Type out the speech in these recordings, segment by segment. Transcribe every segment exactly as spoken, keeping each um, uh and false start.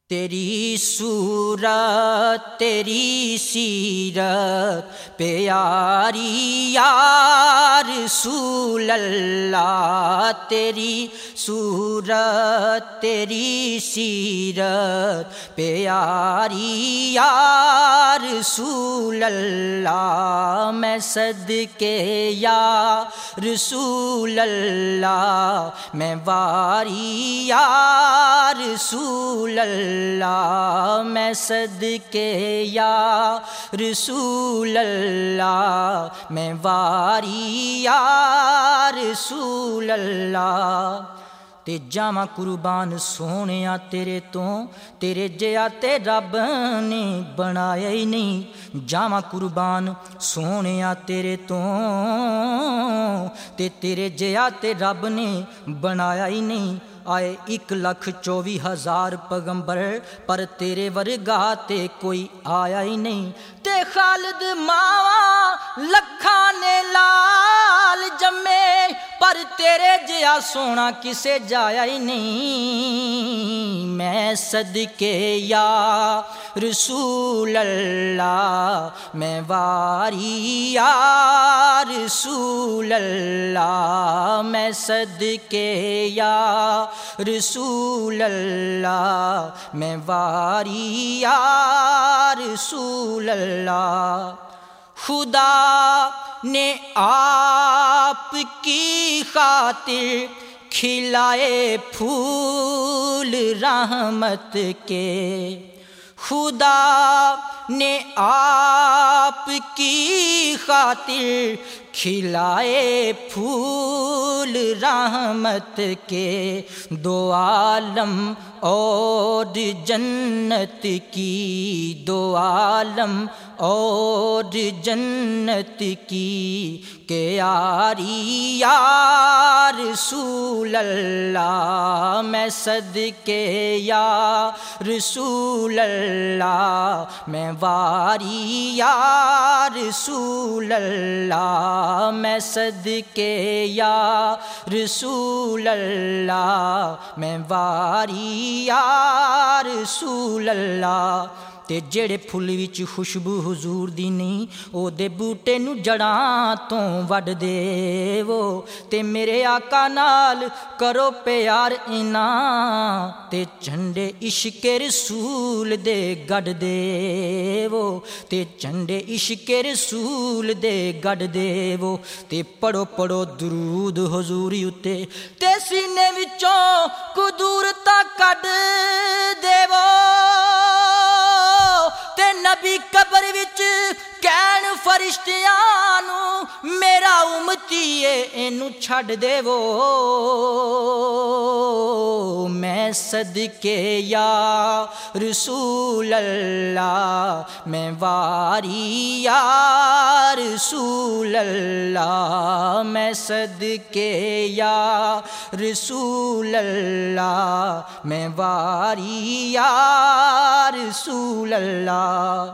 تیری صورت تیری سیرت پیاری یا رسول اللہ، تیری صورت تیری سیرت پیاری یا رسول اللہ، میں صدقے یا رسول اللہ، میں واری یا رسول اللہ، میں صدقے یا رسول اللہ، میں واری یا رسول اللہ۔ تے جاواں قربان سونیا تیرے تو، تیرے جیا تے رب نے بنایا ہی نہیں، جاواں قربان سونیا تیرے تو، تے تیرے جیا تے رب نے بنایا ہی نہیں۔ آئے ایک لاکھ چوبی ہزار پیغمبر پر تیرے ورگا تے کوئی آیا ہی نہیں، تے خالد ماواں لکھاں نے لال جمے پر تیرے جیا سونا کسے جایا ہی نہیں، میں صدقے یا رسول اللہ، میں واری یا رسول اللہ، میں صدقے یا رسول اللہ، میں واری یا رسول اللہ۔ خدا نے آپ کی خاطر کھلائے پھول رحمت کے، خدا نے آپ کی خاطر کھلائے پھول رحمت کے، دو عالم اور جنت کی، دو عالم اور جنت کی، کہ یاری یا رسول اللہ، میں صدقے یا رسول اللہ، میں واری یا رسول اللہ، میں صدقے یا رسول اللہ، میں واری یا رسول اللہ۔ تے جڑے پھل وچ خوشبو حضور دی نہیں، او دے بوٹے نو جڑاں تو وڈ دے وہ، تے میرے آقا نال کرو پیار انہاں، تے جھنڈے عشق رسول دے گڈ دے وہ، تے جھنڈے عشق رسول دے گڈ دے وہ، تے پڑھو پڑھو درود حضور اتے، تے سینے وچوں قدور تا کڈ دے وہ، تے نبی قبر وچ کہن فرشتیاں نو میرا امتی ہے اینو چھڈ دے وہ، میں صدقے یا رسول اللہ، میں واری یا رسول اللہ، میں صدقے یا رسول اللہ، میں واری یا رسول اللہ۔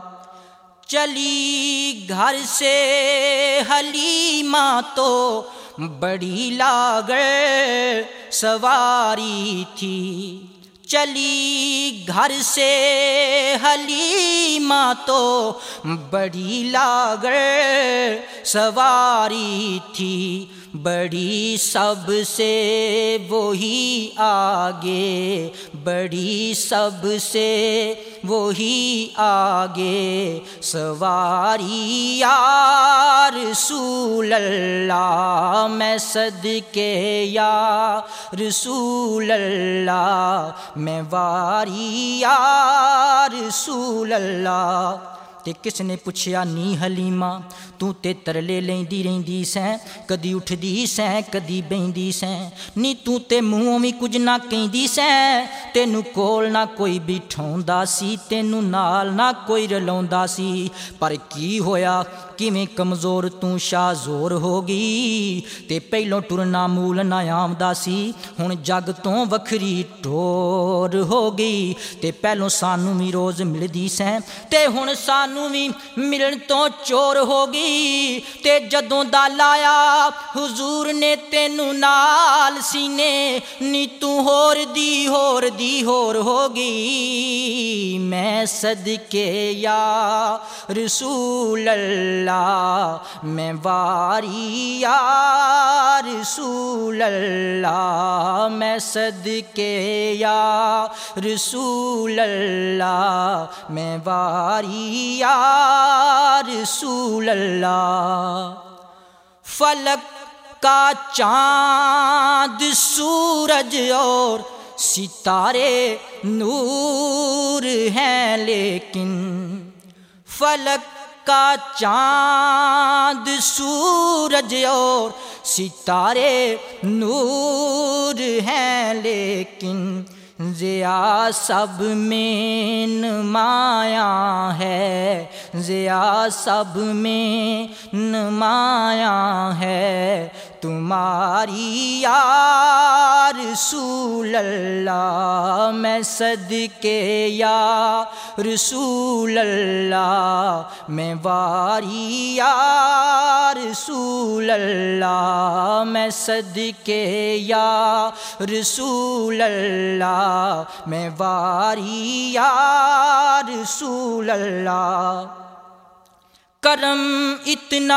چلی گھر سے حلیمہ تو بڑی لاغر سواری تھی، چلی گھر سے حلیمہ تو بڑی لاغر سواری تھی، بڑی سب سے وہی آگے، بڑی سب سے وہی آگے، سواری یا رسول اللہ، میں صدقے یا رسول اللہ، میں واری یا رسول اللہ۔ تے کس نے پوچھیا نی حلیمہ تو تے ترلے لیندی رہندی سیں، کدی اٹھدی سیں کدی بیندی سیں، نی تو تے منہوں وی کچھ نہ کہندی سیں، تینوں کول نہ کوئی بٹھاوندا سی، تینوں نال نہ کوئی رلاوندا سی، پر کی ہویا کیویں کمزور تو شاہ زور ہو گئی، تے پہلوں ٹرنا مول نہ آمدا سی، ہن جگ تو وکھری ٹور ہو گئی، تے پہلوں سانوں وی روز ملدی سیں، تے ہن سانوں وی ملن تو چور ہو گئی، تے جدوں دا لایا حضور نے تینوں نال سینے، نی تو ہور دی ہور دی دی ہور ہوگی میں صدقے یا رسول اللہ میں واری یا رسول اللہ میں صدقے یا رسول اللہ میں واری یا رسول اللہ فلک کا چاند سورج اور ستارے نور ہیں لیکن فلک کا چاند سورج اور ستارے نور ہیں لیکن ضیا سب میں نمایاں ہے ضیا سب میں نمایاں ہے تمہاری یا رسول اللہ میں صدقے یا رسول اللہ میں واری یا رسول اللہ میں صدقے یا رسول اللہ میں واری یا رسول اللہ کرم اتنا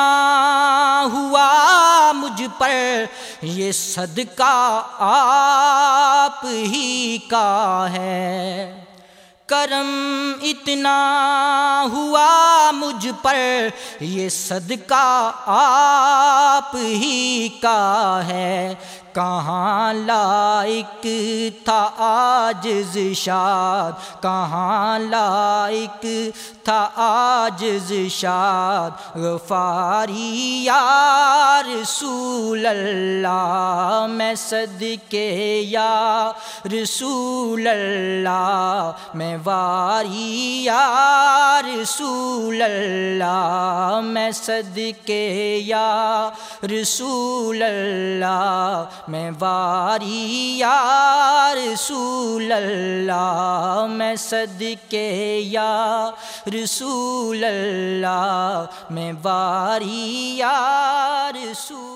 ہوا مجھ پر یہ صدقہ آپ ہی کا ہے کرم اتنا ہوا مجھ پر یہ صدقہ آپ ہی کا ہے کہاں لائق تھا عاجز شاد کہاں لائق تھا عاجز شاد غفاری یا رسول اللہ میں صدقے یا رسول اللہ میں واری یا رسول اللہ میں صدقے یا رسول اللہ میں واری یا رسول اللہ میں صدقے یا رسول اللہ میں واری یا رسول